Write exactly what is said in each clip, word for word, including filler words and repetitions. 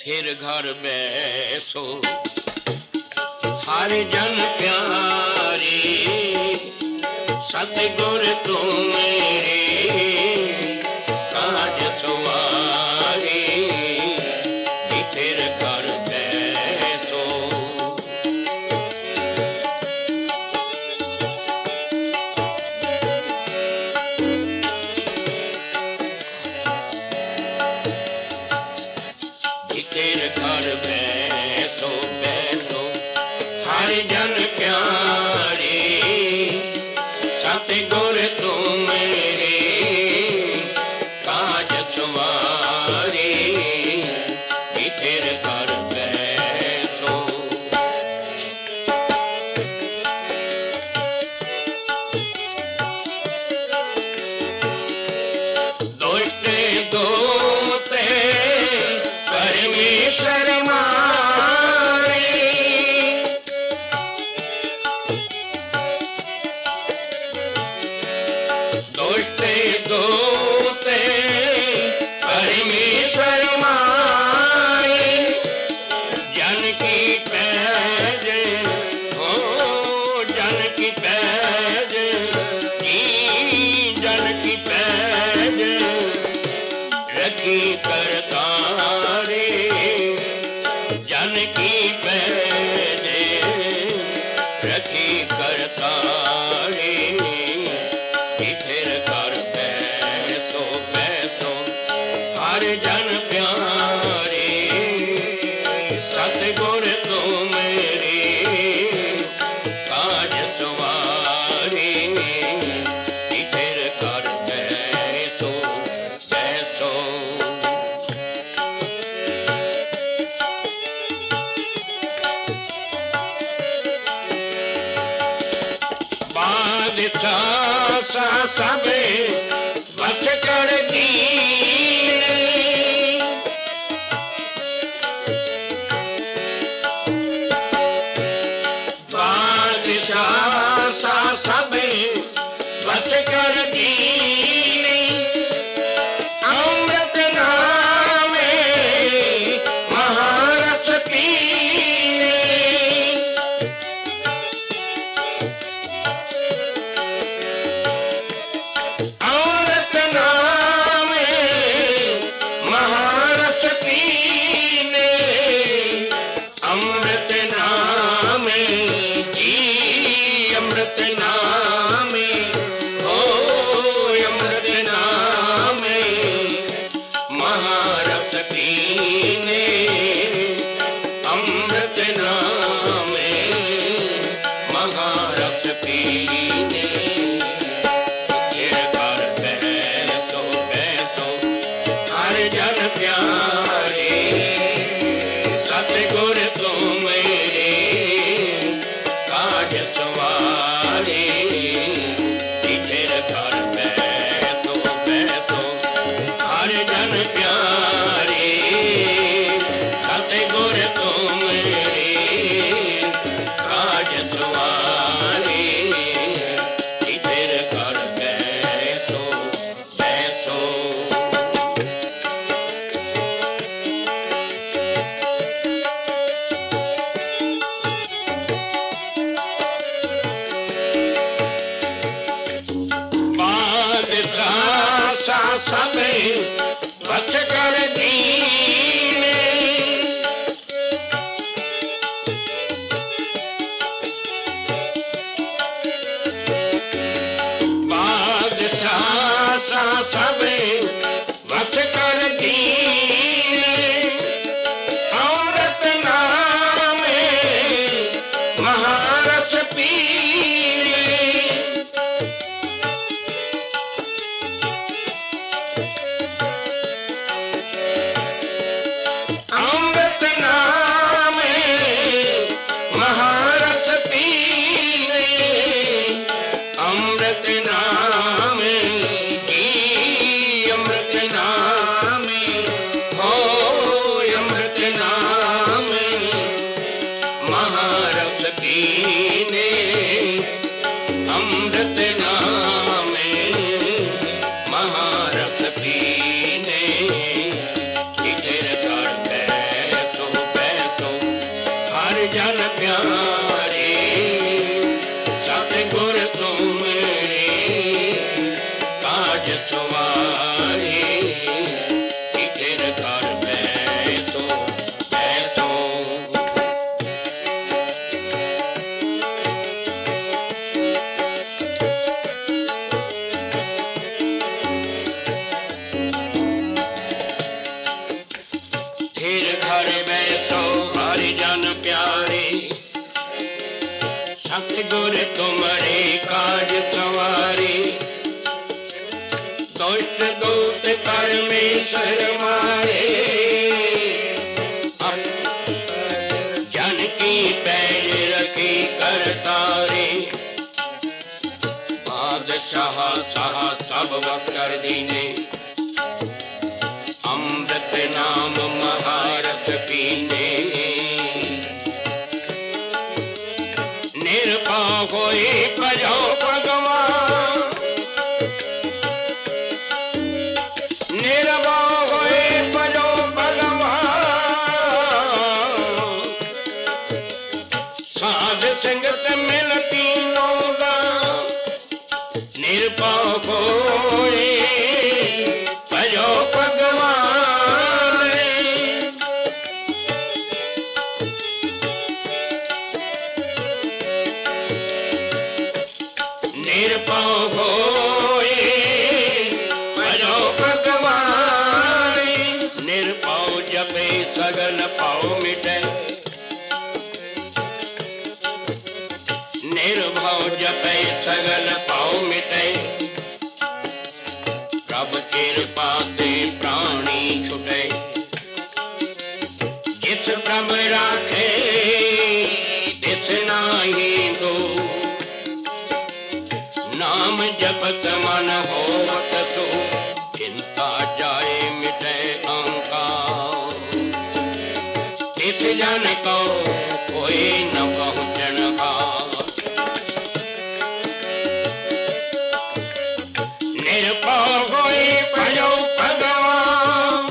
फिर घर बैसो हर जन प्यारे सतगुर तू मेरे काज सवारे फिर घर बैसो फिर घर बैसो बैसो हर जन प्यारे सतगुर तू मेरे काज सवारे फिर घर बैसो दुष्ट दोते परमेश्वर मारे दुष्ट दोते परमेश्वर मारे जन की पैज हो जन की पैज जन की पैज रखी करतारे जन की पैज रखी करतारे फिर कर बैसो बैसो हर जन प्यारे सतगुर तू मेरे काज सवारे फिर कर बैसो बैसो बादशाह सा सबे बस कर दीने बादशाह सा सबे बस कर दीने अमृत नामे महारस पीने अमृत नामे तुम्हारे काज सवारे, दुष्ट दूत परमेश्वर मारे, जन की पैज रखी करतारे, बादशाह साह सब बस कर दीने, अमृत नाम महारस पीने, निर्भय होए भजो भगवान, निर्भय होए भजो भगवान, साध संगत मिल तीनों दा, निर्भय होए भजो भगवान, निर्भय होए भजो भगवान, निर्भय जपे सगल पाओ मिटे, निर्भय जपे सगल पाओ मिटे, प्रभ कृपा से प्राणी छुटे, जिस प्रभ राखे तिस नाहि दो, नाम जपत मन होवत सो, चिंता जाए मिटे अहंकार, तिस जन को कोई न पहुँचन हार, निर्भय होए भजो भगवान,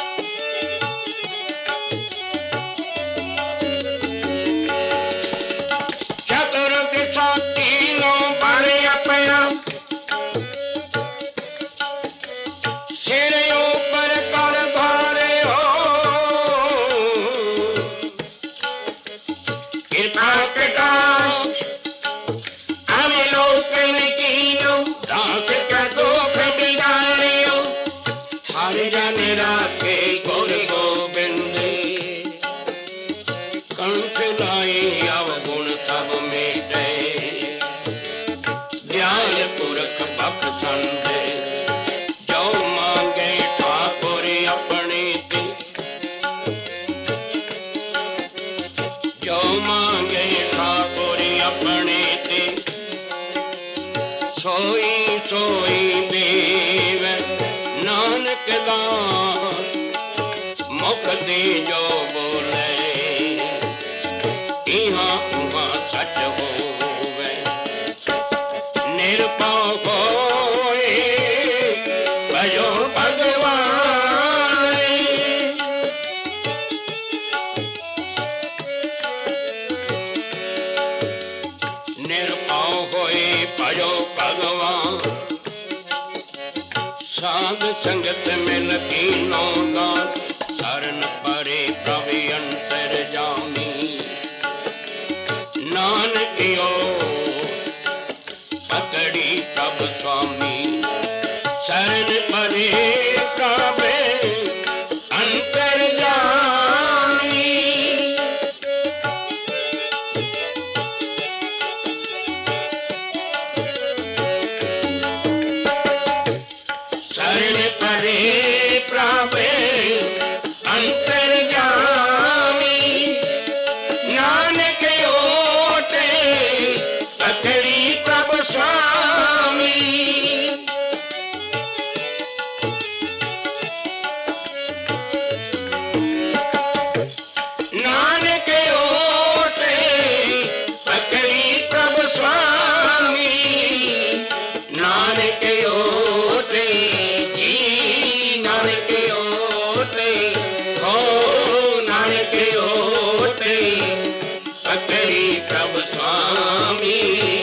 चतुर दिशा तीनों बड़े अपना, सिर ऊपर कर धारे हो, कृपा कटाक्ष अवलोकन कीनो, दास का दुख बिगाड़ियो, हर जन राखे गुर गोबिंद, कंठ लाए अवगुण सब मेटे, दयाल पुरख बख्शंद, जो मांगे ठाकुर अपने ते, जो मांगे ठाकुर अपने ते, सोई सोई देव नानक दास, मुख दे जो बोले, इहाँ उहाँ सच होवे, निर्भय होए भजो भगवान, निर्भय होए भजो भगवान, साध संगत मिल तीनों दान, शरण परे प्रभु अंतर जामी, नानकियो पकड़ी प्रभु स्वामी, शरण परे प्रभु अंतर जामी, शरण परे प्रभु अंतर जामी, नानक ओटे पकड़ी प्रभु स्वामी, नानक ओटे पकड़ी प्रभु स्वामी, नानक ओटे जी, नानक ओटे हो, नानक ओटे पकड़ी प्रभु स्वामी,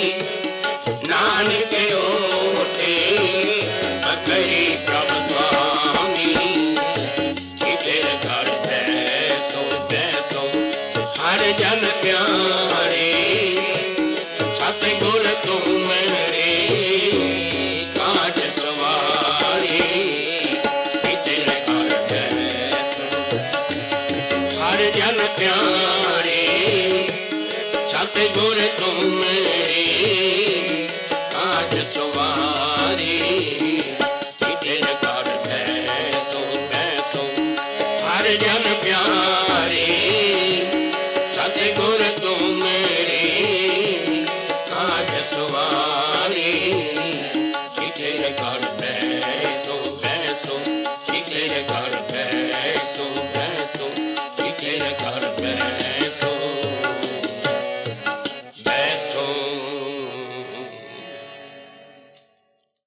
नानक ओटे पकड़ी प्रभु स्वामी, तेरे घर बैसो बैसो हर जन प्यारे, सतगुर तू मेरे काज सवारे, तेरे घर बैसो हर जन प्यारे, सतगुर तुम मेरी काज सवारी जिन कर तैसो तैसो हर जन प्यार